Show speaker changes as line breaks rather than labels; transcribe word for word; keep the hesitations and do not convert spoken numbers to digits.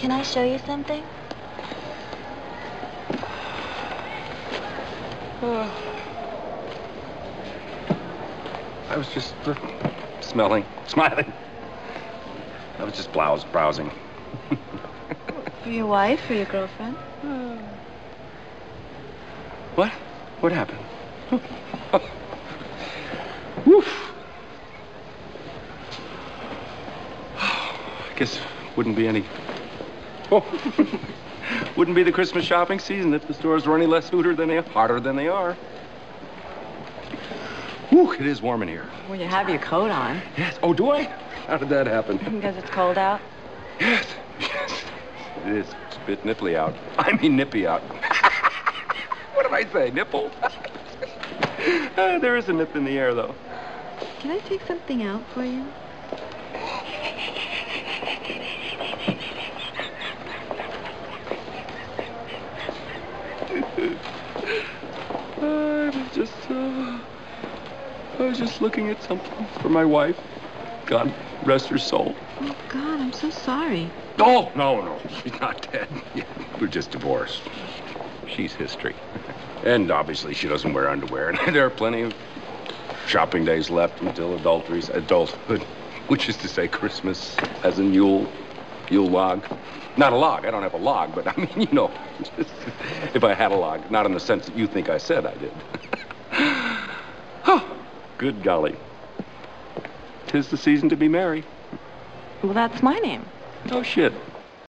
Can I show you something?
Uh, I was just uh, smelling, smiling. I was just blouse browsing.
For your wife or your girlfriend?
Uh, what? What happened? Woof. I guess wouldn't be any. Oh. Wouldn't be the Christmas shopping season if the stores were any less hooter than they are, harder than they are. Whew, it is warm in here.
Well, you have your coat on.
Yes. Oh, do I? How did that happen?
Because it's cold out?
Yes. Yes. It is. It's a bit nipply out. I mean nippy out. What did I say? Nipple? uh, there is a nip in the air, though.
Can I take something out for you?
I was just, uh, I was just looking at something for my wife. God rest her soul.
Oh, God, I'm so sorry.
Oh, no, no, she's not dead. We're just divorced. She's history. And obviously she doesn't wear underwear. And there are plenty of shopping days left until adultery's adulthood, which is to say Christmas as in Yule, Yule log. Not a log. I don't have a log, but I mean, you know, just, if I had a log, not in the sense that you think I said I did. Oh, good golly. 'Tis the season to be merry.
Well, that's my name.
Oh, shit.